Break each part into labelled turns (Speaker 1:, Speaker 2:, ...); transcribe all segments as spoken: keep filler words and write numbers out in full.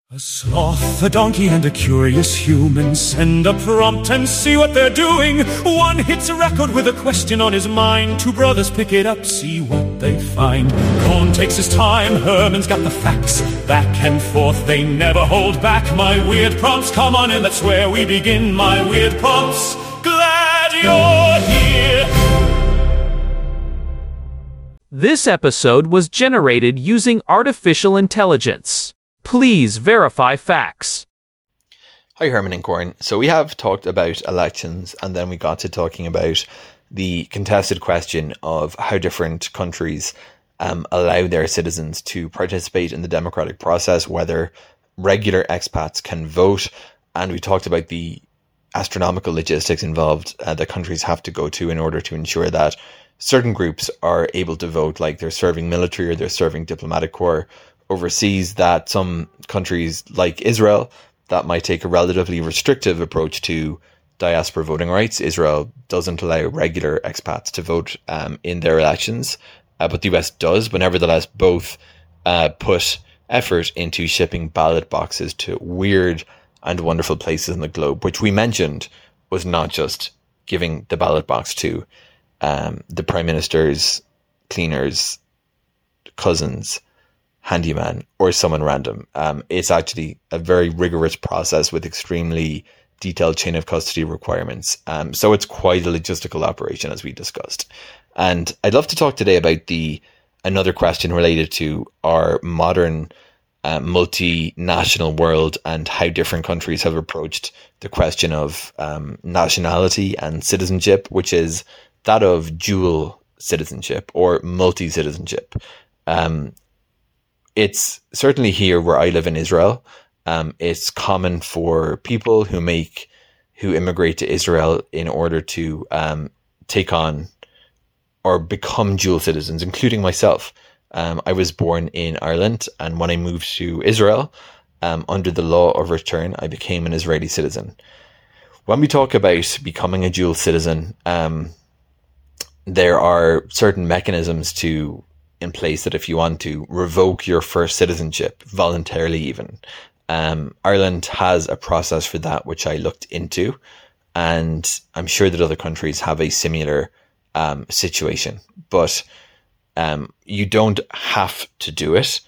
Speaker 1: A sloth, a donkey, and a curious human send a prompt and see what they're doing. One hits a record with a question on his mind. Two brothers pick it up, see what they find. Cohn takes his time, Herman's got the facts. Back and forth, they never hold back. My weird prompts, come on in, that's where we begin. My weird prompts, glad you're here.
Speaker 2: This episode was generated using artificial intelligence. Please verify facts.
Speaker 3: Hi, Herman and Corn. So we have talked about elections, and then we got to talking about the contested question of how different countries um, allow their citizens to participate in the democratic process, whether regular expats can vote, and we talked about the astronomical logistics involved uh, that countries have to go to in order to ensure that certain groups are able to vote, like they're serving military or they're serving diplomatic corps overseas, that some countries like Israel that might take a relatively restrictive approach to diaspora voting rights. Israel doesn't allow regular expats to vote um, in their elections, uh, but the U S does, but nevertheless both uh, put effort into shipping ballot boxes to weird and wonderful places in the globe, which we mentioned was not just giving the ballot box to um, the Prime Minister's cleaner's cousins, handyman, or someone random. Um, it's actually a very rigorous process with extremely detailed chain of custody requirements. Um, so it's quite a logistical operation, as we discussed. And I'd love to talk today about the another question related to our modern uh, multinational world and how different countries have approached the question of um, nationality and citizenship, which is that of dual citizenship or multi-citizenship. Um, It's certainly here where I live in Israel. Um, it's common for people who make, who immigrate to Israel in order to um, take on or become dual citizens, including myself. Um, I was born in Ireland, and when I moved to Israel, um, under the law of return, I became an Israeli citizen. When we talk about becoming a dual citizen, um, there are certain mechanisms to in place that if you want to revoke your first citizenship voluntarily, even um, Ireland has a process for that, which I looked into, and I'm sure that other countries have a similar um, situation, but um, you don't have to do it,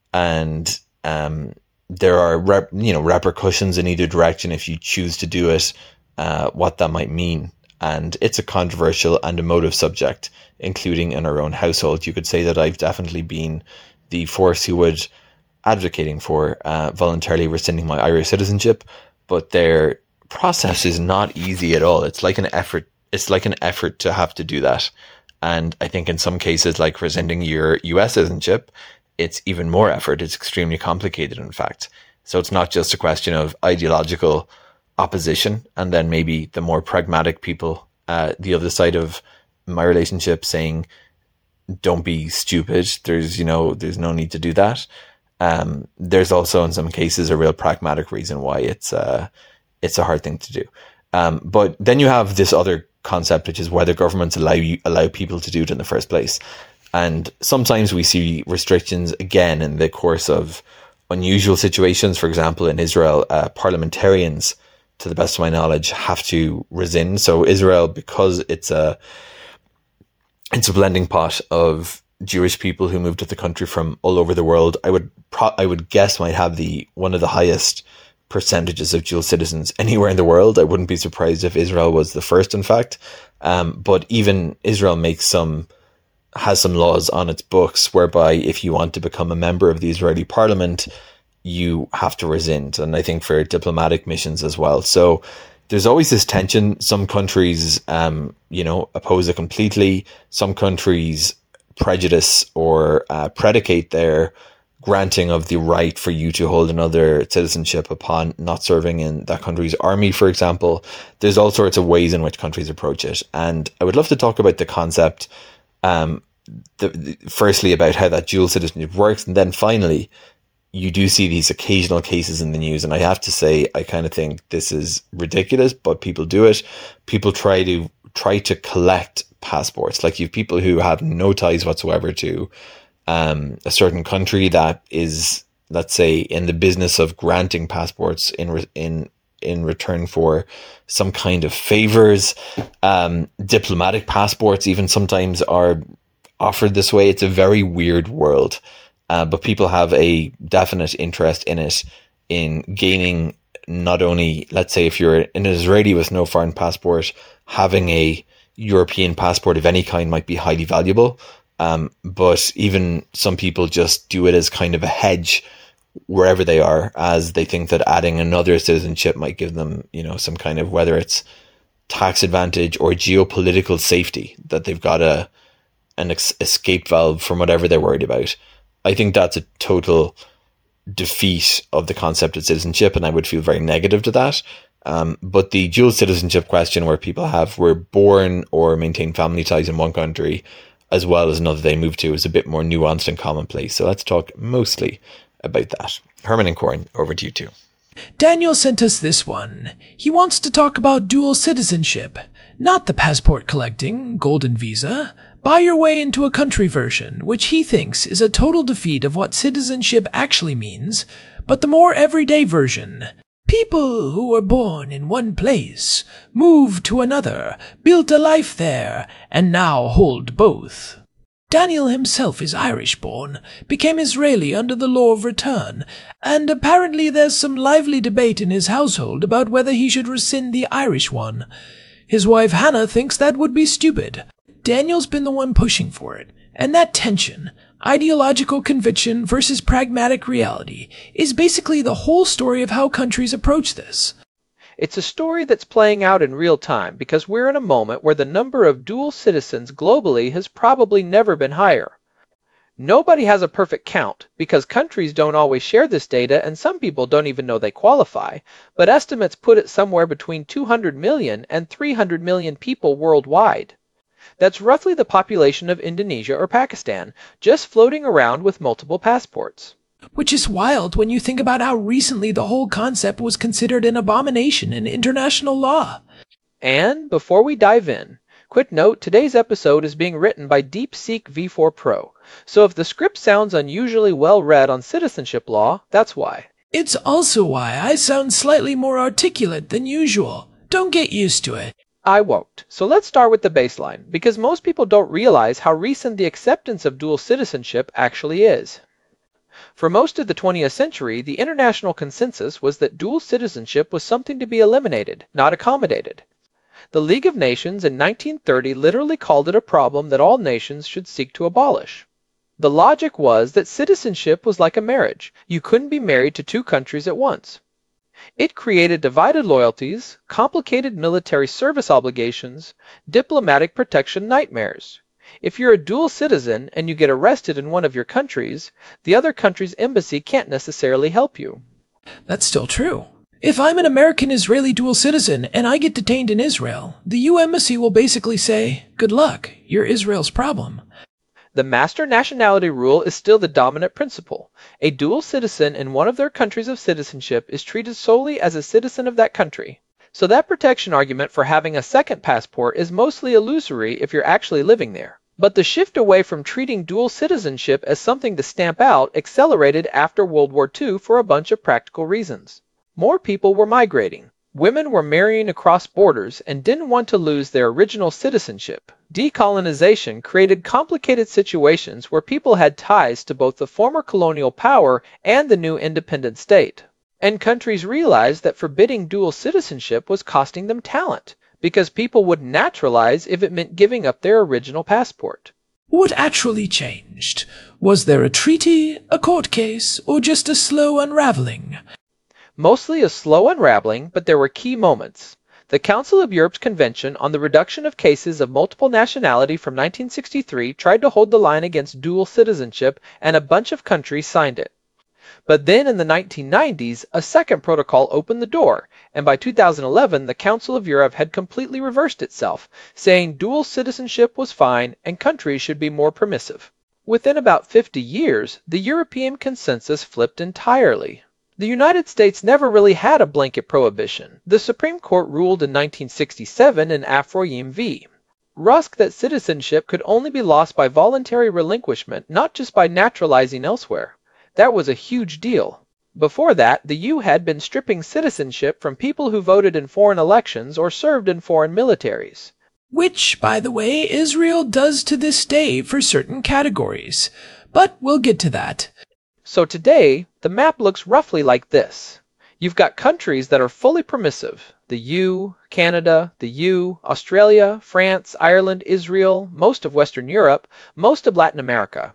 Speaker 3: and um, there are rep- you know repercussions in either direction if you choose to do it. Uh, what that might mean. And it's a controversial and emotive subject, including in our own household. You could say that I've definitely been the force who would advocating for uh, voluntarily rescinding my Irish citizenship, but their process is not easy at all. It's like an effort. It's like an effort to have to do that. And I think in some cases, like rescinding your U S citizenship, it's even more effort. It's extremely complicated, in fact. So it's not just a question of ideological opposition, and then maybe the more pragmatic people, uh, the other side of my relationship, saying, don't be stupid. There's, you know, there's no need to do that. Um, there's also in some cases a real pragmatic reason why it's, uh, it's a hard thing to do. Um, but then you have this other concept, which is whether governments allow you, allow people to do it in the first place. And sometimes we see restrictions again in the course of unusual situations. For example, in Israel, uh, parliamentarians, to the best of my knowledge, have to rescind. So Israel, because it's a it's a blending pot of Jewish people who moved to the country from all over the world, I would pro- I would guess might have the one of the highest percentages of dual citizens anywhere in the world. I wouldn't be surprised if Israel was the first, in fact. Um, but even Israel makes some has some laws on its books whereby if you want to become a member of the Israeli parliament, you have to rescind, and I think for diplomatic missions as well. So there's always this tension. Some countries, um, you know, oppose it completely. Some countries prejudice or uh, predicate their granting of the right for you to hold another citizenship upon not serving in that country's army, for example. There's all sorts of ways in which countries approach it, and I would love to talk about the concept. Um, the, the, firstly, about how that dual citizenship works, and then finally, you do see these occasional cases in the news, and I have to say, I kind of think this is ridiculous, but people do it. People try to try to collect passports. Like, you have people who have no ties whatsoever to um, a certain country that is let's say, in the business of granting passports in re- in in return for some kind of favors. Um, diplomatic passports even sometimes are offered this way. It's a very weird world, uh, but people have a definite interest in it, in gaining not only, let's say, if you're an Israeli with no foreign passport, having a European passport of any kind might be highly valuable. Um, but even some people just do it as kind of a hedge wherever they are, as they think that adding another citizenship might give them, you know, some kind of, whether it's tax advantage or geopolitical safety, that they've got a an ex- escape valve from whatever they're worried about. I think that's a total defeat of the concept of citizenship, and I would feel very negative to that. Um, but the dual citizenship question, where people have were born or maintain family ties in one country as well as another they move to, is a bit more nuanced and commonplace. So let's talk mostly about that. Herman and Corin, over to you two.
Speaker 4: Daniel sent us this one. He wants to talk about dual citizenship, not the passport collecting, golden visa, buy your way into a country version, which he thinks is a total defeat of what citizenship actually means, but the more everyday version. People who were born in one place, moved to another, built a life there, and now hold both. Daniel himself is Irish-born, became Israeli under the law of return, and apparently there's some lively debate in his household about whether he should rescind the Irish one. His wife Hannah thinks that would be stupid. Daniel's been the one pushing for it, and that tension, ideological conviction versus pragmatic reality, is basically the whole story of how countries approach this.
Speaker 5: It's a story that's playing out in real time because we're in a moment where the number of dual citizens globally has probably never been higher. Nobody has a perfect count because countries don't always share this data and some people don't even know they qualify, but estimates put it somewhere between two hundred million and three hundred million people worldwide. That's roughly the population of Indonesia or Pakistan, just floating around with multiple passports.
Speaker 4: Which is wild when you think about how recently the whole concept was considered an abomination in international law.
Speaker 5: And before we dive in, quick note, today's episode is being written by DeepSeek V four Pro, so if the script sounds unusually well read on citizenship law, that's why.
Speaker 4: It's also why I sound slightly more articulate than usual. Don't get used to it.
Speaker 5: I won't. So let's start with the baseline, because most people don't realize how recent the acceptance of dual citizenship actually is. For most of the twentieth century, the international consensus was that dual citizenship was something to be eliminated, not accommodated. The League of Nations in nineteen thirty literally called it a problem that all nations should seek to abolish. The logic was that citizenship was like a marriage. You couldn't be married to two countries at once. It created divided loyalties, complicated military service obligations, diplomatic protection nightmares. If you're a dual citizen and you get arrested in one of your countries, the other country's embassy can't necessarily help you.
Speaker 4: That's still true. If I'm an American-Israeli dual citizen and I get detained in Israel, the U N embassy will basically say, good luck, you're Israel's problem.
Speaker 5: The master nationality rule is still the dominant principle. A dual citizen in one of their countries of citizenship is treated solely as a citizen of that country. So that protection argument for having a second passport is mostly illusory if you're actually living there. But the shift away from treating dual citizenship as something to stamp out accelerated after World War Two for a bunch of practical reasons. More people were migrating. Women were marrying across borders and didn't want to lose their original citizenship. Decolonization created complicated situations where people had ties to both the former colonial power and the new independent state. And countries realized that forbidding dual citizenship was costing them talent, because people would naturalize if it meant giving up their original passport.
Speaker 4: What actually changed? Was there a treaty, a court case, or just a slow unraveling?
Speaker 5: Mostly a slow unraveling, but there were key moments. The Council of Europe's Convention on the Reduction of Cases of Multiple Nationality from nineteen sixty-three tried to hold the line against dual citizenship, and a bunch of countries signed it. But then in the nineteen nineties, a second protocol opened the door, and by two thousand eleven the Council of Europe had completely reversed itself, saying dual citizenship was fine and countries should be more permissive. Within about fifty years, the European consensus flipped entirely. The United States never really had a blanket prohibition. The Supreme Court ruled in nineteen sixty-seven in Afroyim v. Rusk that citizenship could only be lost by voluntary relinquishment, not just by naturalizing elsewhere. That was a huge deal. Before that, the U had been stripping citizenship from people who voted in foreign elections or served in foreign militaries.
Speaker 4: Which, by the way, Israel does to this day for certain categories. But we'll get to that.
Speaker 5: So today, the map looks roughly like this. You've got countries that are fully permissive. The U, Canada, the U, Australia, France, Ireland, Israel, most of Western Europe, most of Latin America.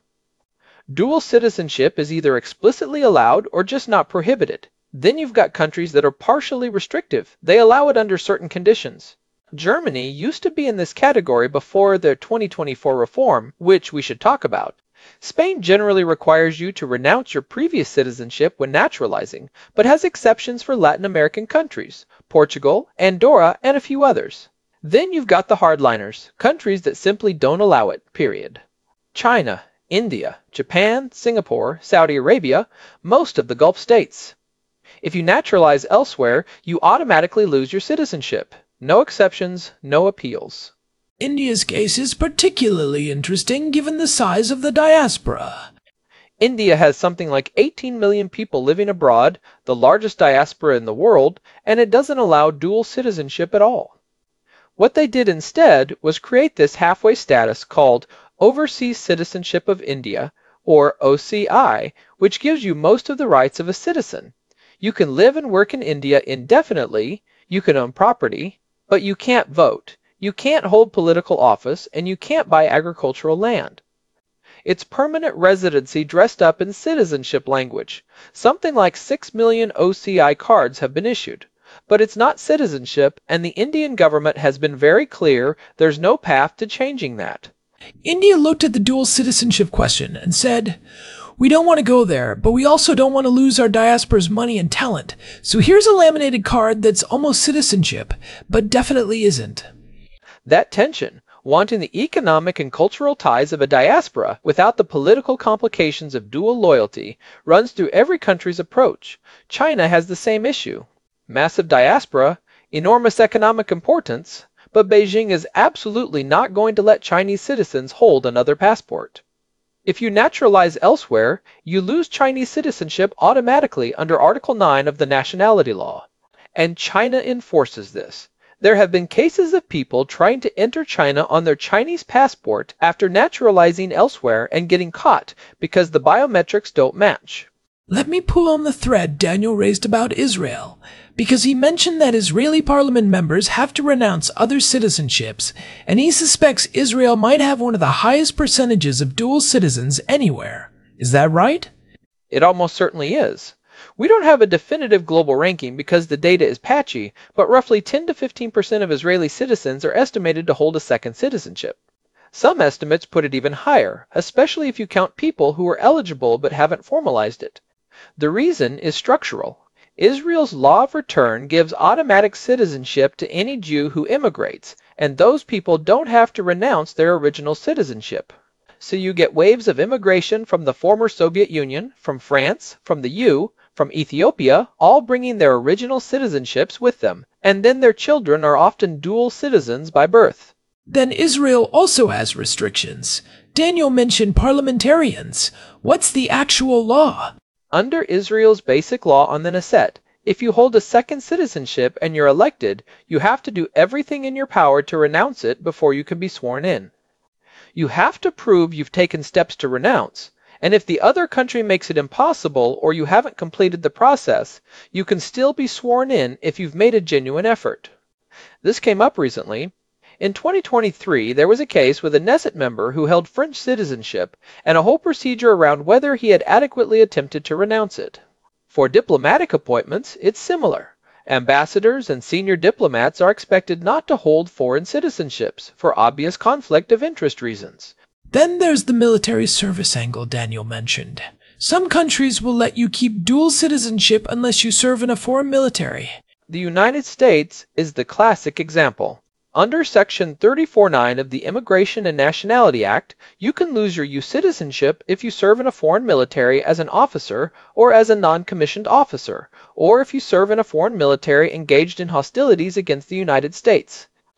Speaker 5: Dual citizenship is either explicitly allowed or just not prohibited. Then you've got countries that are partially restrictive. They allow it under certain conditions. Germany used to be in this category before the twenty twenty-four reform, which we should talk about. Spain generally requires you to renounce your previous citizenship when naturalizing, but has exceptions for Latin American countries, Portugal, Andorra, and a few others. Then you've got the hardliners, countries that simply don't allow it, period. China, India, Japan, Singapore, Saudi Arabia, most of the Gulf states. If you naturalize elsewhere, you automatically lose your citizenship. No exceptions, no appeals.
Speaker 4: India's case is particularly interesting given the size of the diaspora.
Speaker 5: India has something like eighteen million people living abroad, the largest diaspora in the world, and it doesn't allow dual citizenship at all. What they did instead was create this halfway status called Overseas Citizenship of India, or O C I, which gives you most of the rights of a citizen. You can live and work in India indefinitely, you can own property, but you can't vote. You can't hold political office, and you can't buy agricultural land. It's permanent residency dressed up in citizenship language. Something like six million O C I cards have been issued. But it's not citizenship, and the Indian government has been very clear there's no path to changing that.
Speaker 4: India looked at the dual citizenship question and said, "We don't want to go there, but we also don't want to lose our diaspora's money and talent. So here's a laminated card that's almost citizenship, but definitely isn't."
Speaker 5: That tension, wanting the economic and cultural ties of a diaspora without the political complications of dual loyalty, runs through every country's approach. China has the same issue. Massive diaspora, enormous economic importance, but Beijing is absolutely not going to let Chinese citizens hold another passport. If you naturalize elsewhere, you lose Chinese citizenship automatically under Article nine of the Nationality Law. And China enforces this. There have been cases of people trying to enter China on their Chinese passport after naturalizing elsewhere and getting caught because the biometrics don't match.
Speaker 4: Let me pull on the thread Daniel raised about Israel, because he mentioned that Israeli parliament members have to renounce other citizenships, and he suspects Israel might have one of the highest percentages of dual citizens anywhere. Is that right?
Speaker 5: It almost certainly is. We don't have a definitive global ranking because the data is patchy, but roughly ten to fifteen percent of Israeli citizens are estimated to hold a second citizenship. Some estimates put it even higher, especially if you count people who are eligible but haven't formalized it. The reason is structural. Israel's law of return gives automatic citizenship to any Jew who immigrates, and those people don't have to renounce their original citizenship. So you get waves of immigration from the former Soviet Union, from France, from the U, from Ethiopia, all bringing their original citizenships with them, and then their children are often dual citizens by birth.
Speaker 4: Then Israel also has restrictions. Daniel mentioned parliamentarians. What's the actual law?
Speaker 5: Under Israel's basic law on the Knesset, if you hold a second citizenship and you're elected, you have to do everything in your power to renounce it before you can be sworn in. You have to prove you've taken steps to renounce, and if the other country makes it impossible or you haven't completed the process, you can still be sworn in if you've made a genuine effort. This came up recently. In twenty twenty-three, there was a case with a Knesset member who held French citizenship and a whole procedure around whether he had adequately attempted to renounce it. For diplomatic appointments, it's similar. Ambassadors and senior diplomats are expected not to hold foreign citizenships for obvious conflict of interest reasons.
Speaker 4: Then there's the military service angle Daniel mentioned. Some countries will let you keep dual citizenship unless you serve in a foreign military.
Speaker 5: The United States is the classic example. Under Section thirty-four nine of the Immigration and Nationality Act, you can lose your U citizenship if you serve in a foreign military as an officer or as a non-commissioned officer, or if you serve in a foreign military engaged in hostilities against the United States.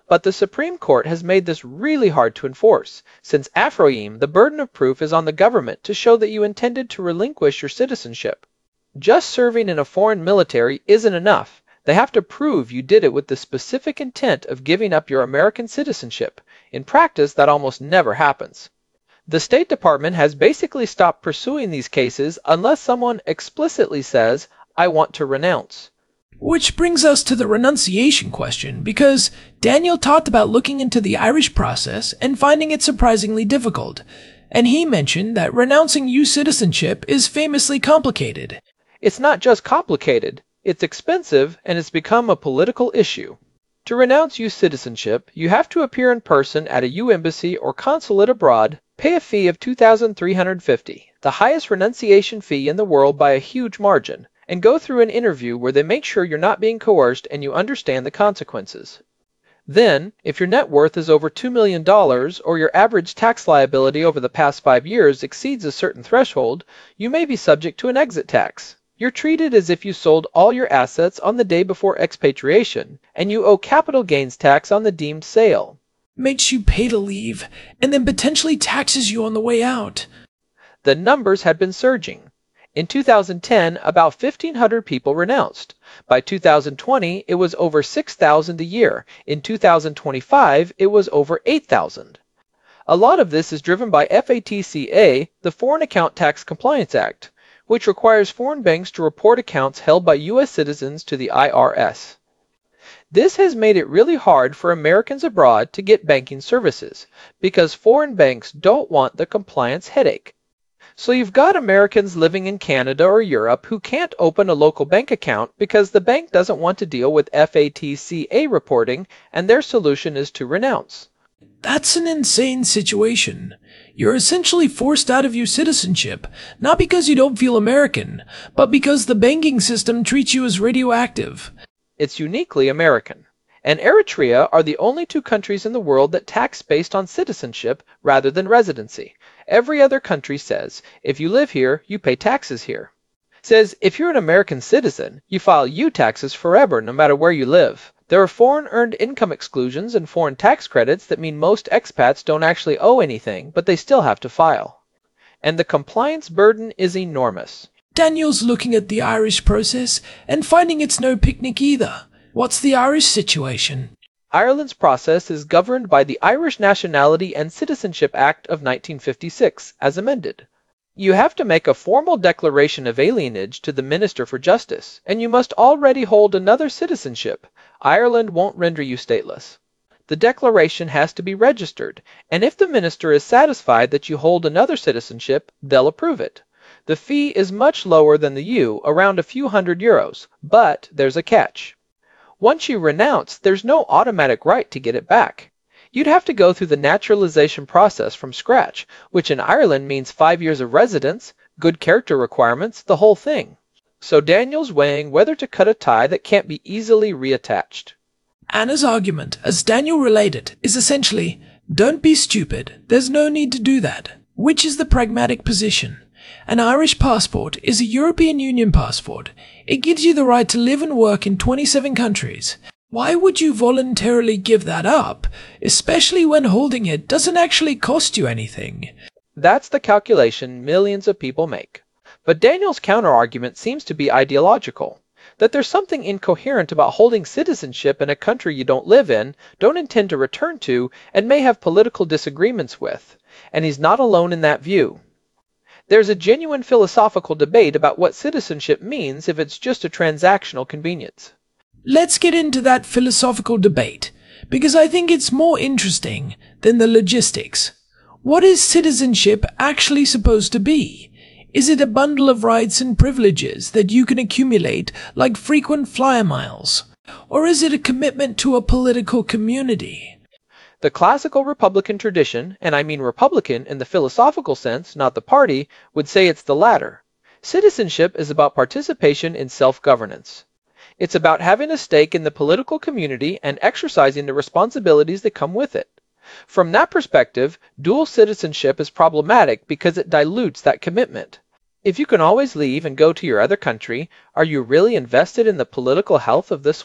Speaker 5: But the Supreme Court has made this really hard to enforce, since Aphroim, the burden of proof is on the government to show that you intended to relinquish your citizenship. Just serving in a foreign military isn't enough. They have to prove you did it with the specific intent of giving up your American citizenship. In practice, that almost never happens. The State Department has basically stopped pursuing these cases unless someone explicitly says, "I want to renounce."
Speaker 4: Which brings us to the renunciation question, because Daniel talked about looking into the Irish process and finding it surprisingly difficult, and he mentioned that renouncing U S citizenship is famously complicated.
Speaker 5: It's not just complicated, it's expensive, and it's become a political issue. To renounce U S citizenship, you have to appear in person at a U embassy or consulate abroad, pay a fee of two thousand three hundred fifty dollars, the highest renunciation fee in the world by a huge margin, and go through an interview where they make sure you're not being coerced and you understand the consequences. Then, if your net worth is over two million dollars or your average tax liability over the past five years exceeds a certain threshold, you may be subject to an exit tax. You're treated as if you sold all your assets on the day before expatriation, and you owe capital gains tax on the deemed sale.
Speaker 4: Makes you pay to leave, and then potentially taxes you on the way out.
Speaker 5: The numbers had been surging. In two thousand ten, about fifteen hundred people renounced. By two thousand twenty, it was over six thousand a year. In two thousand twenty-five, it was over eight thousand. A lot of this is driven by F A T C A, the Foreign Account Tax Compliance Act, which requires foreign banks to report accounts held by U S citizens to the I R S. This has made it really hard for Americans abroad to get banking services, because foreign banks don't want the compliance headache. So you've got Americans living in Canada or Europe who can't open a local bank account because the bank doesn't want to deal with F A T C A reporting, and their solution is to renounce.
Speaker 4: That's an insane situation. You're essentially forced out of your citizenship, not because you don't feel American, but because the banking system treats you as radioactive.
Speaker 5: It's uniquely American. And Eritrea are the only two countries in the world that tax based on citizenship rather than residency. Every other country says, if you live here, you pay taxes here. Says, if you're an American citizen, you file U taxes forever no matter where you live. There are foreign earned income exclusions and foreign tax credits that mean most expats don't actually owe anything, but they still have to file. And the compliance burden is enormous.
Speaker 4: Daniel's looking at the Irish process and finding it's no picnic either. What's the Irish situation?
Speaker 5: Ireland's process is governed by the Irish Nationality and Citizenship Act of nineteen fifty-six, as amended. You have to make a formal declaration of alienage to the Minister for Justice, and you must already hold another citizenship. Ireland won't render you stateless. The declaration has to be registered, and if the minister is satisfied that you hold another citizenship, they'll approve it. The fee is much lower than the U, around a few hundred euros, but there's a catch. Once you renounce, there's no automatic right to get it back. You'd have to go through the naturalization process from scratch, which in Ireland means five years of residence, good character requirements, the whole thing. So Daniel's weighing whether to cut a tie that can't be easily reattached.
Speaker 4: Anna's argument, as Daniel related, is essentially, don't be stupid, there's no need to do that, which is the pragmatic position. An Irish passport is a European Union passport. It gives you the right to live and work in twenty-seven countries. Why would you voluntarily give that up, especially when holding it doesn't actually cost you anything?
Speaker 5: That's the calculation millions of people make. But Daniel's counterargument seems to be ideological, that there's something incoherent about holding citizenship in a country you don't live in, don't intend to return to, and may have political disagreements with, and he's not alone in that view. There's a genuine philosophical debate about what citizenship means if it's just a transactional convenience.
Speaker 4: Let's get into that philosophical debate, because I think it's more interesting than the logistics. What is citizenship actually supposed to be? Is it a bundle of rights and privileges that you can accumulate like frequent flyer miles? Or is it a commitment to a political community?
Speaker 5: The classical Republican tradition, and I mean Republican in the philosophical sense, not the party, would say it's the latter. Citizenship is about participation in self-governance. It's about having a stake in the political community and exercising the responsibilities that come with it. From that perspective, dual citizenship is problematic because it dilutes that commitment. If you can always leave and go to your other country, are you really invested in the political health of this one?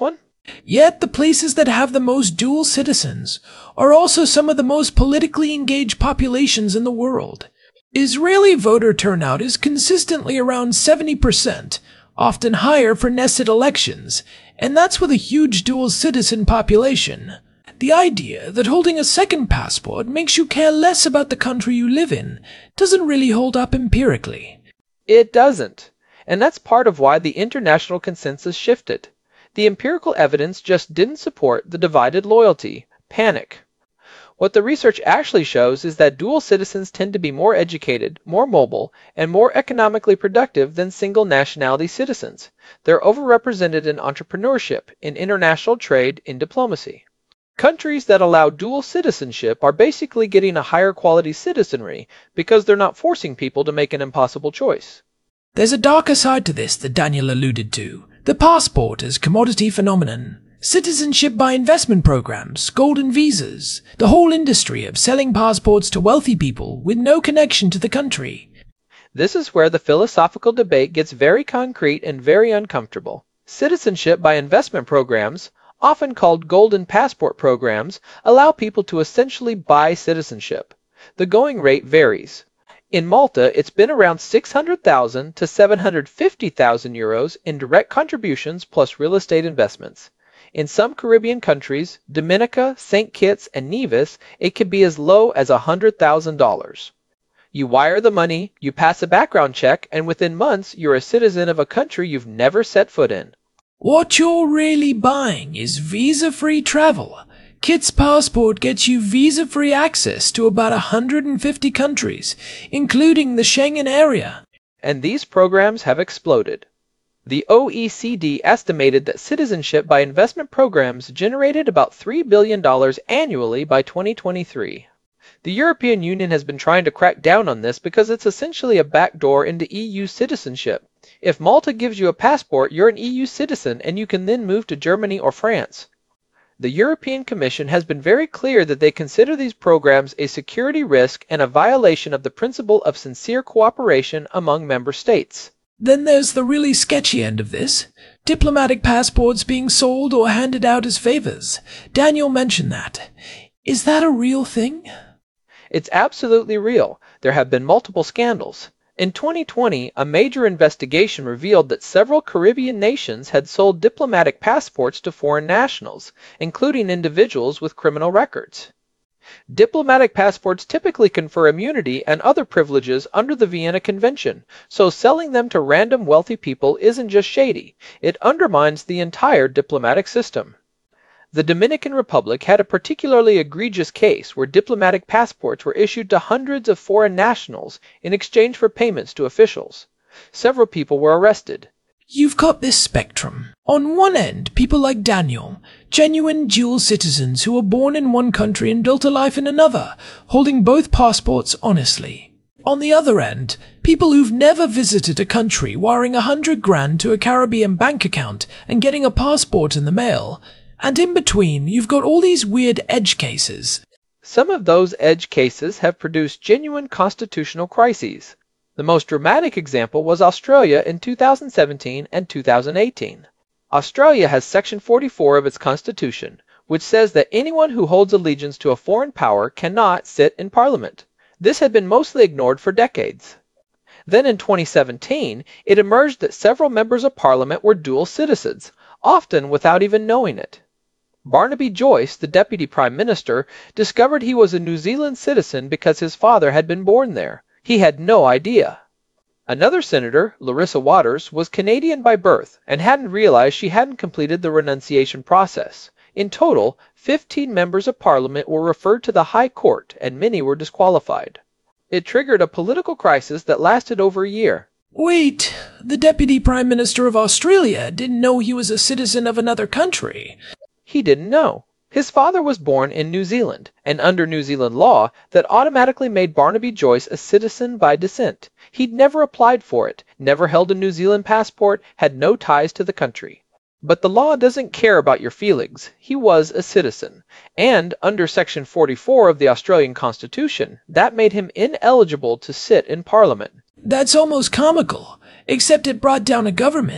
Speaker 4: Yet the places that have the most dual citizens are also some of the most politically engaged populations in the world. Israeli voter turnout is consistently around seventy percent, often higher for nested elections, and that's with a huge dual citizen population. The idea that holding a second passport makes you care less about the country you live in doesn't really hold up empirically.
Speaker 5: It doesn't. And that's part of why the international consensus shifted. The empirical evidence just didn't support the divided loyalty, panic. What the research actually shows is that dual citizens tend to be more educated, more mobile, and more economically productive than single nationality citizens. They're overrepresented in entrepreneurship, in international trade, in diplomacy. Countries that allow dual citizenship are basically getting a higher quality citizenry because they're not forcing people to make an impossible choice.
Speaker 4: There's a darker side to this that Daniel alluded to. The passport as commodity phenomenon. Citizenship by investment programs, golden visas, the whole industry of selling passports to wealthy people with no connection to the country.
Speaker 5: This is where the philosophical debate gets very concrete and very uncomfortable. Citizenship by investment programs, often called golden passport programs, allow people to essentially buy citizenship. The going rate varies. In Malta, it's been around six hundred thousand to seven hundred fifty thousand euros in direct contributions plus real estate investments. In some Caribbean countries, Dominica, Saint Kitts, and Nevis, it could be as low as one hundred thousand dollars. You wire the money, you pass a background check, and within months, you're a citizen of a country you've never set foot in.
Speaker 4: What you're really buying is visa-free travel. Kit's passport gets you visa-free access to about one hundred fifty countries, including the Schengen area.
Speaker 5: And these programs have exploded. The O E C D estimated that citizenship by investment programs generated about three billion dollars annually by twenty twenty-three. The European Union has been trying to crack down on this because it's essentially a backdoor into E U citizenship. If Malta gives you a passport, you're an E U citizen and you can then move to Germany or France. The European Commission has been very clear that they consider these programs a security risk and a violation of the principle of sincere cooperation among member states.
Speaker 4: Then there's the really sketchy end of this. Diplomatic passports being sold or handed out as favors. Daniel mentioned that. Is that a real thing?
Speaker 5: It's absolutely real. There have been multiple scandals. In twenty twenty, a major investigation revealed that several Caribbean nations had sold diplomatic passports to foreign nationals, including individuals with criminal records. Diplomatic passports typically confer immunity and other privileges under the Vienna Convention, so selling them to random wealthy people isn't just shady, it undermines the entire diplomatic system. The Dominican Republic had a particularly egregious case where diplomatic passports were issued to hundreds of foreign nationals in exchange for payments to officials. Several people were arrested.
Speaker 4: You've got this spectrum. On one end, people like Daniel, genuine dual citizens who were born in one country and built a life in another, holding both passports honestly. On the other end, people who've never visited a country wiring a hundred grand to a Caribbean bank account and getting a passport in the mail. And in between, you've got all these weird edge cases.
Speaker 5: Some of those edge cases have produced genuine constitutional crises. The most dramatic example was Australia in two thousand seventeen and two thousand eighteen. Australia has Section forty-four of its constitution, which says that anyone who holds allegiance to a foreign power cannot sit in Parliament. This had been mostly ignored for decades. Then in twenty seventeen, it emerged that several members of Parliament were dual citizens, often without even knowing it. Barnaby Joyce, the Deputy Prime Minister, discovered he was a New Zealand citizen because his father had been born there. He had no idea. Another senator, Larissa Waters, was Canadian by birth and hadn't realized she hadn't completed the renunciation process. In total, fifteen members of Parliament were referred to the High Court and many were disqualified. It triggered a political crisis that lasted over a year.
Speaker 4: Wait, the Deputy Prime Minister of Australia didn't know he was a citizen of another country.
Speaker 5: He didn't know. His father was born in New Zealand, and under New Zealand law, that automatically made Barnaby Joyce a citizen by descent. He'd never applied for it, never held a New Zealand passport, had no ties to the country. But the law doesn't care about your feelings. He was a citizen. And under Section forty-four of the Australian Constitution, that made him ineligible to sit in Parliament.
Speaker 4: That's almost comical, except it brought down a government.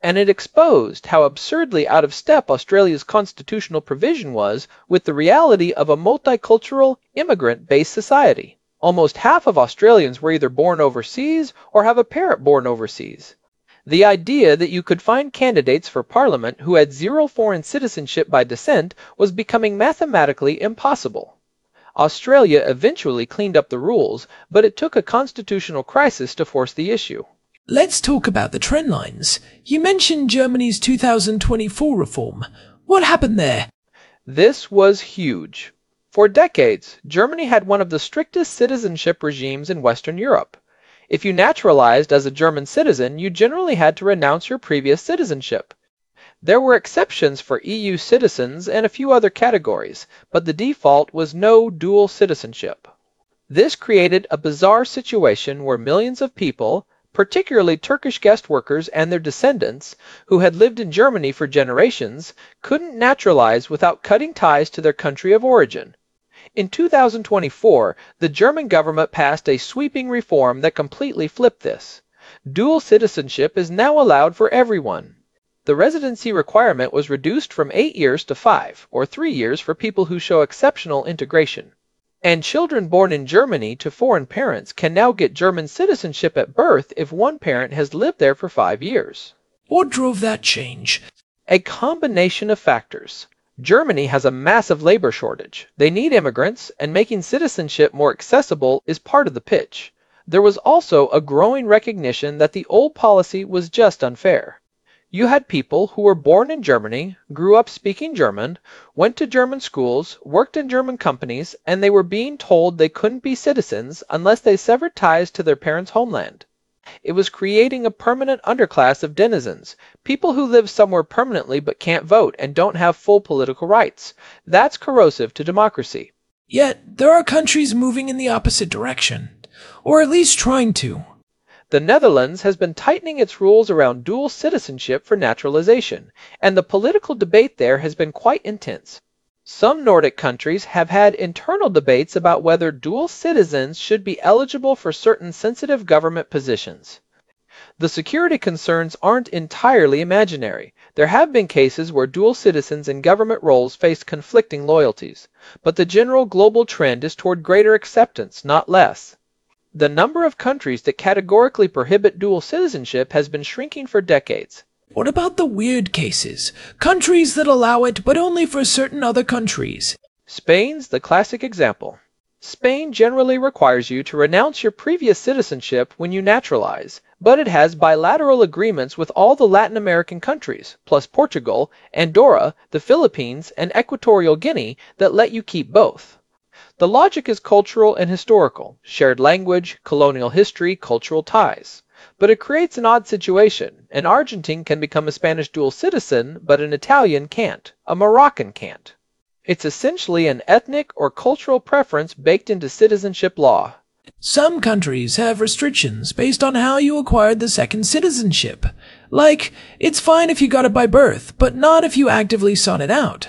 Speaker 5: and it exposed how absurdly out of step Australia's constitutional provision was with the reality of a multicultural, immigrant-based society. Almost half of Australians were either born overseas or have a parent born overseas. The idea that you could find candidates for parliament who had zero foreign citizenship by descent was becoming mathematically impossible. Australia eventually cleaned up the rules, but it took a constitutional crisis to force the issue.
Speaker 4: Let's talk about the trend lines. You mentioned Germany's two thousand twenty-four reform. What happened there?
Speaker 5: This was huge. For decades, Germany had one of the strictest citizenship regimes in Western Europe. If you naturalized as a German citizen, you generally had to renounce your previous citizenship. There were exceptions for E U citizens and a few other categories, but the default was no dual citizenship. This created a bizarre situation where millions of people, particularly Turkish guest workers and their descendants, who had lived in Germany for generations, couldn't naturalize without cutting ties to their country of origin. In two thousand twenty-four, the German government passed a sweeping reform that completely flipped this. Dual citizenship is now allowed for everyone. The residency requirement was reduced from eight years to five, or three years for people who show exceptional integration. And children born in Germany to foreign parents can now get German citizenship at birth if one parent has lived there for five years.
Speaker 4: What drove that change?
Speaker 5: A combination of factors. Germany has a massive labor shortage. They need immigrants, and making citizenship more accessible is part of the pitch. There was also a growing recognition that the old policy was just unfair. You had people who were born in Germany, grew up speaking German, went to German schools, worked in German companies, and they were being told they couldn't be citizens unless they severed ties to their parents' homeland. It was creating a permanent underclass of denizens, people who live somewhere permanently but can't vote and don't have full political rights. That's corrosive to democracy.
Speaker 4: Yet, there are countries moving in the opposite direction, or at least trying to.
Speaker 5: The Netherlands has been tightening its rules around dual citizenship for naturalization, and the political debate there has been quite intense. Some Nordic countries have had internal debates about whether dual citizens should be eligible for certain sensitive government positions. The security concerns aren't entirely imaginary. There have been cases where dual citizens in government roles faced conflicting loyalties, but the general global trend is toward greater acceptance, not less. The number of countries that categorically prohibit dual citizenship has been shrinking for decades.
Speaker 4: What about the weird cases? Countries that allow it, but only for certain other countries.
Speaker 5: Spain's the classic example. Spain generally requires you to renounce your previous citizenship when you naturalize, but it has bilateral agreements with all the Latin American countries, plus Portugal, Andorra, the Philippines, and Equatorial Guinea that let you keep both. The logic is cultural and historical, shared language, colonial history, cultural ties. But it creates an odd situation. An Argentine can become a Spanish dual citizen, but an Italian can't. A Moroccan can't. It's essentially an ethnic or cultural preference baked into citizenship law.
Speaker 4: Some countries have restrictions based on how you acquired the second citizenship. Like, it's fine if you got it by birth, but not if you actively sought it out.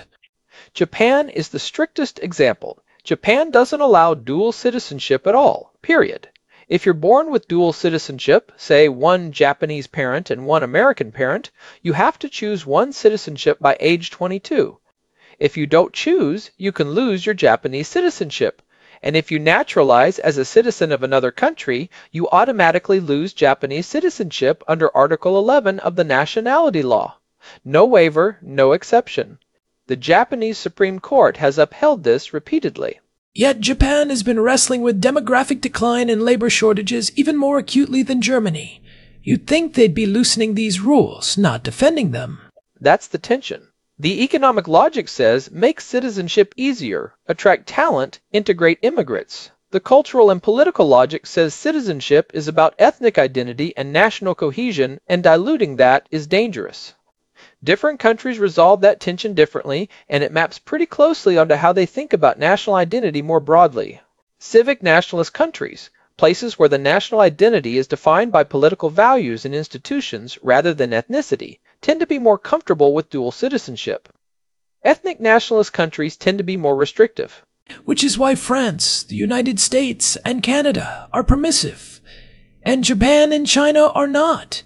Speaker 5: Japan is the strictest example. Japan doesn't allow dual citizenship at all, period. If you're born with dual citizenship, say one Japanese parent and one American parent, you have to choose one citizenship by age twenty-two. If you don't choose, you can lose your Japanese citizenship. And if you naturalize as a citizen of another country, you automatically lose Japanese citizenship under Article eleven of the nationality law. No waiver, no exception. The Japanese Supreme Court has upheld this repeatedly.
Speaker 4: Yet Japan has been wrestling with demographic decline and labor shortages even more acutely than Germany. You'd think they'd be loosening these rules, not defending them.
Speaker 5: That's the tension. The economic logic says make citizenship easier, attract talent, integrate immigrants. The cultural and political logic says citizenship is about ethnic identity and national cohesion, and diluting that is dangerous. Different countries resolve that tension differently, and it maps pretty closely onto how they think about national identity more broadly. Civic nationalist countries, places where the national identity is defined by political values and institutions rather than ethnicity, tend to be more comfortable with dual citizenship. Ethnic nationalist countries tend to be more restrictive.
Speaker 4: Which is why France, the United States, and Canada are permissive, and Japan and China are not.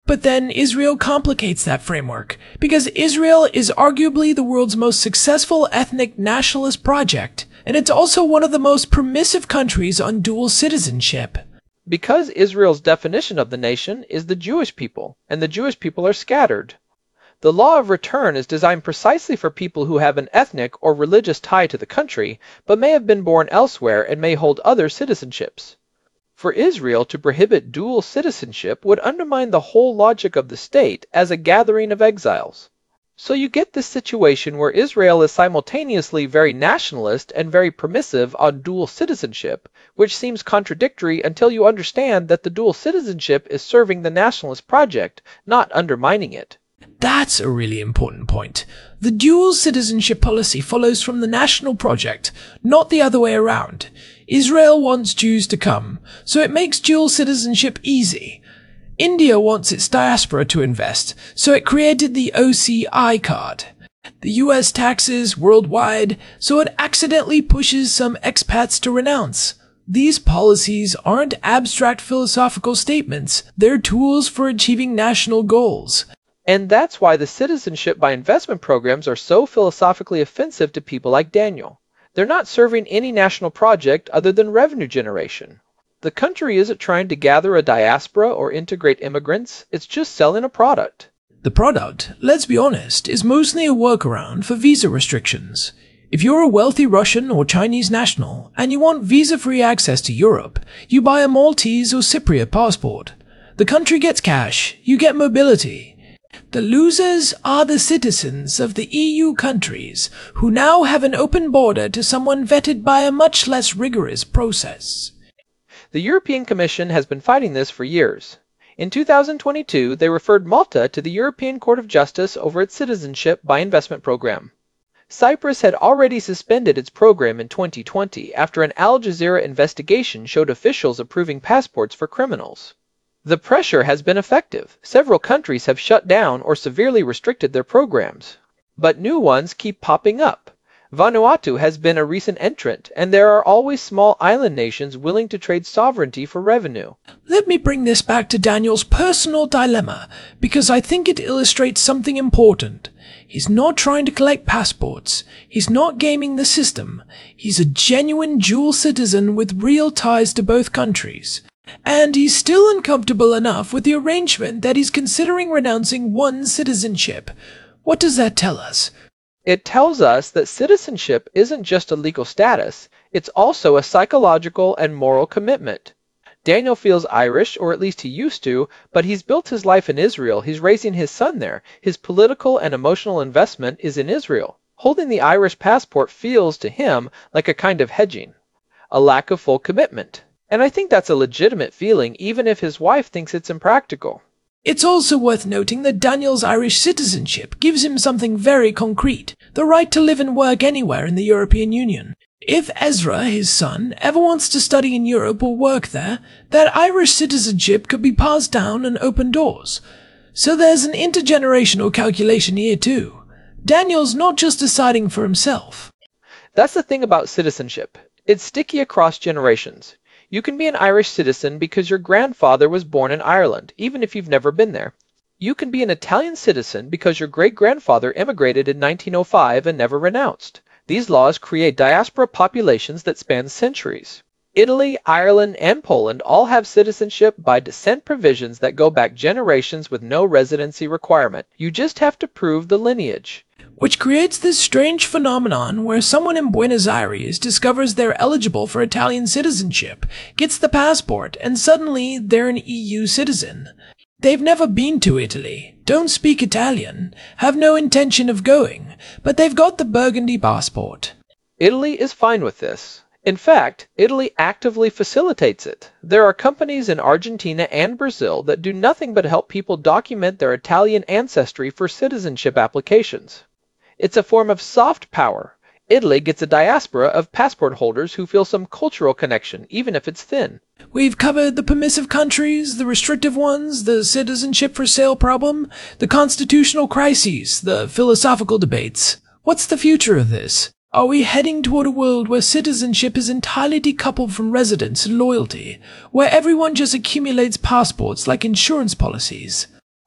Speaker 4: But then Israel complicates that framework, because Israel is arguably the world's most successful ethnic nationalist project, and it's also one of the most permissive countries on dual citizenship.
Speaker 5: Because Israel's definition of the nation is the Jewish people, and the Jewish people are scattered. The law of return is designed precisely for people who have an ethnic or religious tie to the country, but may have been born elsewhere and may hold other citizenships. For Israel to prohibit dual citizenship would undermine the whole logic of the state as a gathering of exiles. So you get this situation where Israel is simultaneously very nationalist and very permissive on dual citizenship, which seems contradictory until you understand that the dual citizenship is serving the nationalist project, not undermining it.
Speaker 4: That's a really important point. The dual citizenship policy follows from the national project, not the other way around. Israel wants Jews to come, so it makes dual citizenship easy. India wants its diaspora to invest, so it created the O C I card. The U S taxes worldwide, so it accidentally pushes some expats to renounce. These policies aren't abstract philosophical statements, they're tools for achieving national goals.
Speaker 5: And that's why the citizenship by investment programs are so philosophically offensive to people like Daniel. They're not serving any national project other than revenue generation. The country isn't trying to gather a diaspora or integrate immigrants, it's just selling a product.
Speaker 4: The product, let's be honest, is mostly a workaround for visa restrictions. If you're a wealthy Russian or Chinese national and you want visa-free access to Europe, you buy a Maltese or Cypriot passport. The country gets cash, you get mobility. The losers are the citizens of the E U countries who now have an open border to someone vetted by a much less rigorous process.
Speaker 5: The European Commission has been fighting this for years. In two thousand twenty-two, they referred Malta to the European Court of Justice over its citizenship by investment program. Cyprus had already suspended its program in twenty twenty after an Al Jazeera investigation showed officials approving passports for criminals. The pressure has been effective. Several countries have shut down or severely restricted their programs. But new ones keep popping up. Vanuatu has been a recent entrant, and there are always small island nations willing to trade sovereignty for revenue.
Speaker 4: Let me bring this back to Daniel's personal dilemma, because I think it illustrates something important. He's not trying to collect passports. He's not gaming the system. He's a genuine dual citizen with real ties to both countries. And he's still uncomfortable enough with the arrangement that he's considering renouncing one citizenship. What does that tell us?
Speaker 5: It tells us that citizenship isn't just a legal status, it's also a psychological and moral commitment. Daniel feels Irish, or at least he used to, but he's built his life in Israel, he's raising his son there, his political and emotional investment is in Israel. Holding the Irish passport feels to him like a kind of hedging, a lack of full commitment. And I think that's a legitimate feeling, even if his wife thinks it's impractical.
Speaker 4: It's also worth noting that Daniel's Irish citizenship gives him something very concrete, the right to live and work anywhere in the European Union. If Ezra, his son, ever wants to study in Europe or work there, that Irish citizenship could be passed down and open doors. So there's an intergenerational calculation here too. Daniel's not just deciding for himself.
Speaker 5: That's the thing about citizenship. It's sticky across generations. You can be an Irish citizen because your grandfather was born in Ireland, even if you've never been there. You can be an Italian citizen because your great-grandfather immigrated in nineteen oh five and never renounced. These laws create diaspora populations that span centuries. Italy, Ireland, and Poland all have citizenship by descent provisions that go back generations with no residency requirement. You just have to prove the lineage.
Speaker 4: Which creates this strange phenomenon where someone in Buenos Aires discovers they're eligible for Italian citizenship, gets the passport, and suddenly they're an E U citizen. They've never been to Italy, don't speak Italian, have no intention of going, but they've got the Burgundy passport.
Speaker 5: Italy is fine with this. In fact, Italy actively facilitates it. There are companies in Argentina and Brazil that do nothing but help people document their Italian ancestry for citizenship applications. It's a form of soft power. Italy gets a diaspora of passport holders who feel some cultural connection, even if it's thin.
Speaker 4: We've covered the permissive countries, the restrictive ones, the citizenship for sale problem, the constitutional crises, the philosophical debates. What's the future of this? Are we heading toward a world where citizenship is entirely decoupled from residence and loyalty, where everyone just accumulates passports like insurance policies?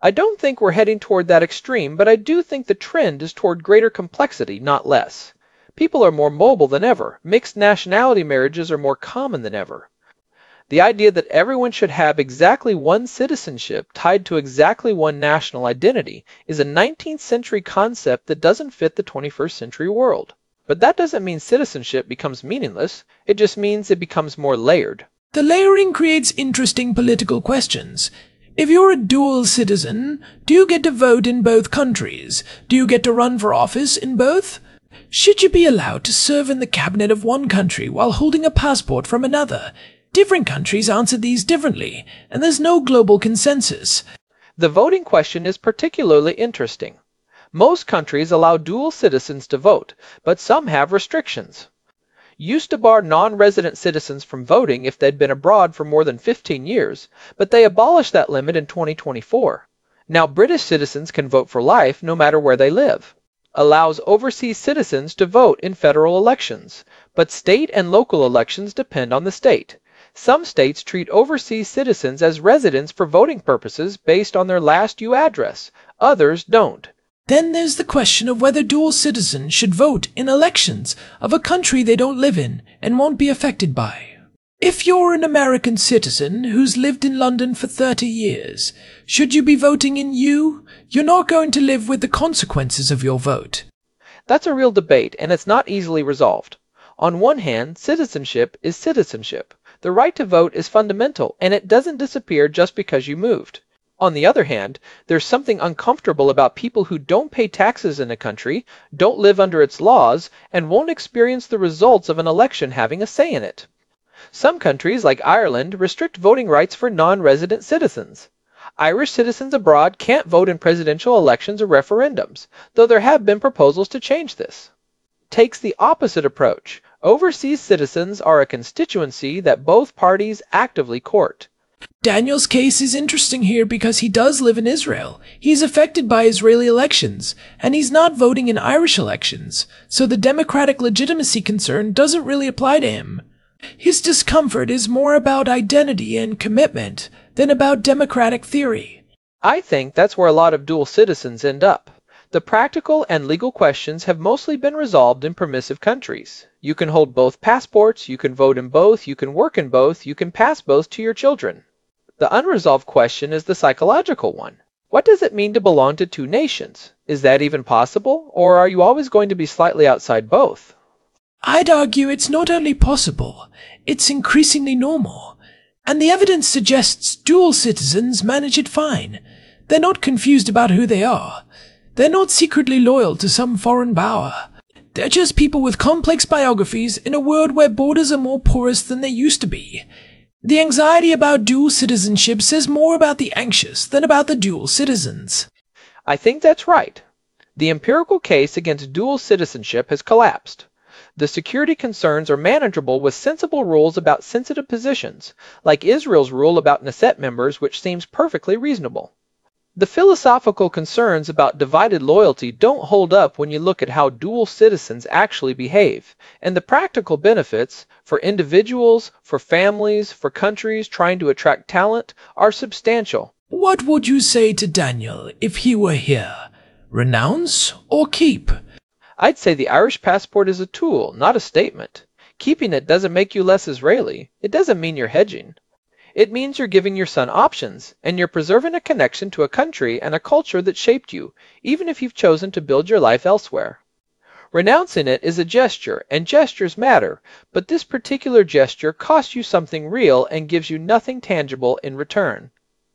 Speaker 5: I don't think we're heading toward that extreme, but I do think the trend is toward greater complexity, not less. People are more mobile than ever. Mixed nationality marriages are more common than ever. The idea that everyone should have exactly one citizenship tied to exactly one national identity is a nineteenth century concept that doesn't fit the twenty-first century world. But that doesn't mean citizenship becomes meaningless. It just means it becomes more layered.
Speaker 4: The layering creates interesting political questions. If you're a dual citizen, do you get to vote in both countries? Do you get to run for office in both? Should you be allowed to serve in the cabinet of one country while holding a passport from another? Different countries answer these differently, and there's no global consensus.
Speaker 5: The voting question is particularly interesting. Most countries allow dual citizens to vote, but some have restrictions. Used to bar non-resident citizens from voting if they'd been abroad for more than fifteen years, but they abolished that limit in twenty twenty-four. Now British citizens can vote for life no matter where they live. Allows overseas citizens to vote in federal elections, but state and local elections depend on the state. Some states treat overseas citizens as residents for voting purposes based on their last U address. Others don't.
Speaker 4: Then there's the question of whether dual citizens should vote in elections of a country they don't live in and won't be affected by. If you're an American citizen who's lived in London for thirty years, should you be voting in U? You're not going to live with the consequences of your vote.
Speaker 5: That's a real debate, and it's not easily resolved. On one hand, citizenship is citizenship. The right to vote is fundamental, and it doesn't disappear just because you moved. On the other hand, there's something uncomfortable about people who don't pay taxes in a country, don't live under its laws, and won't experience the results of an election having a say in it. Some countries, like Ireland, restrict voting rights for non-resident citizens. Irish citizens abroad can't vote in presidential elections or referendums, though there have been proposals to change this. Takes the opposite approach. Overseas citizens are a constituency that both parties actively court.
Speaker 4: Daniel's case is interesting here because he does live in Israel. He's affected by Israeli elections, and he's not voting in Irish elections, so the democratic legitimacy concern doesn't really apply to him. His discomfort is more about identity and commitment than about democratic theory.
Speaker 5: I think that's where a lot of dual citizens end up. The practical and legal questions have mostly been resolved in permissive countries. You can hold both passports, you can vote in both, you can work in both, you can pass both to your children. The unresolved question is the psychological one. What does it mean to belong to two nations? Is that even possible, or are you always going to be slightly outside both?
Speaker 4: I'd argue it's not only possible, it's increasingly normal. And the evidence suggests dual citizens manage it fine. They're not confused about who they are. They're not secretly loyal to some foreign power. They're just people with complex biographies in a world where borders are more porous than they used to be. The anxiety about dual citizenship says more about the anxious than about the dual citizens.
Speaker 5: I think that's right. The empirical case against dual citizenship has collapsed. The security concerns are manageable with sensible rules about sensitive positions, like Israel's rule about Knesset members, which seems perfectly reasonable. The philosophical concerns about divided loyalty don't hold up when you look at how dual citizens actually behave, and the practical benefits, for individuals, for families, for countries trying to attract talent, are substantial.
Speaker 4: What would you say to Daniel if he were here? Renounce or keep?
Speaker 5: I'd say the Irish passport is a tool, not a statement. Keeping it doesn't make you less Israeli. It doesn't mean you're hedging. It means you're giving your son options, and you're preserving a connection to a country and a culture that shaped you, even if you've chosen to build your life elsewhere. Renouncing it is a gesture, and gestures matter, but this particular gesture costs you something real and gives you nothing tangible in return.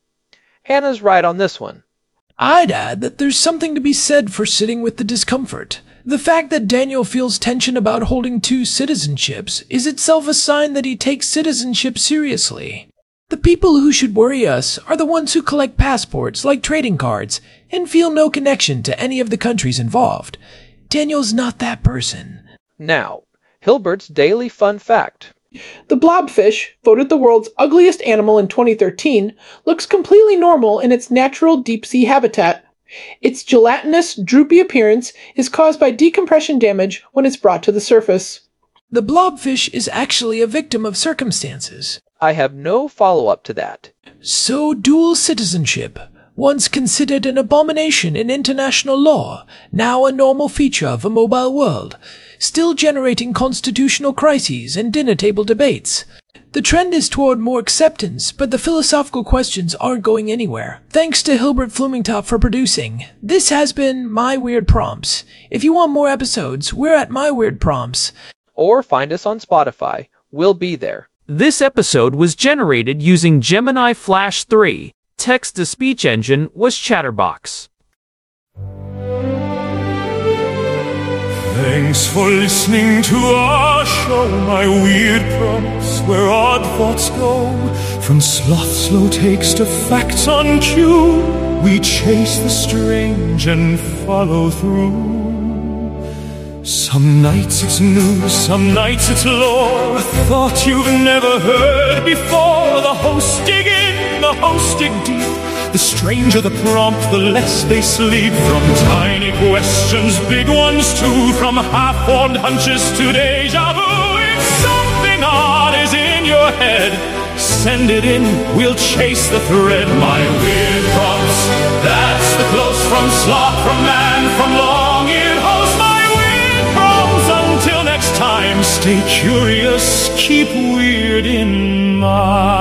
Speaker 5: Hannah's right on this one.
Speaker 4: I'd add that there's something to be said for sitting with the discomfort. The fact that Daniel feels tension about holding two citizenships is itself a sign that he takes citizenship seriously. The people who should worry us are the ones who collect passports like trading cards and feel no connection to any of the countries involved. Daniel's not that person.
Speaker 5: Now, Hilbert's daily fun fact.
Speaker 6: The blobfish, voted the world's ugliest animal in twenty thirteen, looks completely normal in its natural deep-sea habitat. Its gelatinous, droopy appearance is caused by decompression damage when it's brought to the surface.
Speaker 4: The blobfish is actually a victim of circumstances.
Speaker 5: I have no follow-up to that.
Speaker 4: So dual citizenship. once considered an abomination in international law, now a normal feature of a mobile world, still generating constitutional crises and dinner table debates. The trend is toward more acceptance, but the philosophical questions aren't going anywhere. Thanks to Hilbert Flumingtop for producing. This has been My Weird Prompts. If you want more episodes, we're at My Weird Prompts.
Speaker 5: Or find us on Spotify. We'll be there.
Speaker 2: This episode was generated using Gemini Flash three. Text-to-speech engine was Chatterbox.
Speaker 1: Thanks for listening to our show, My Weird Prompts, where odd thoughts go. From sloth slow takes to facts on cue, we chase the strange and follow through. Some nights it's news, some nights it's lore, a thought you've never heard before. The hosts dig in, the hosts dig deep. The stranger the prompt, the less they sleep. From tiny questions, big ones too, from half-formed hunches to deja vu. If something odd is in your head, send it in, we'll chase the thread. My Weird Prompts, that's the close from sloth, from man, from long-eared host. My Weird Prompts, until next time, stay curious, keep weird in mind.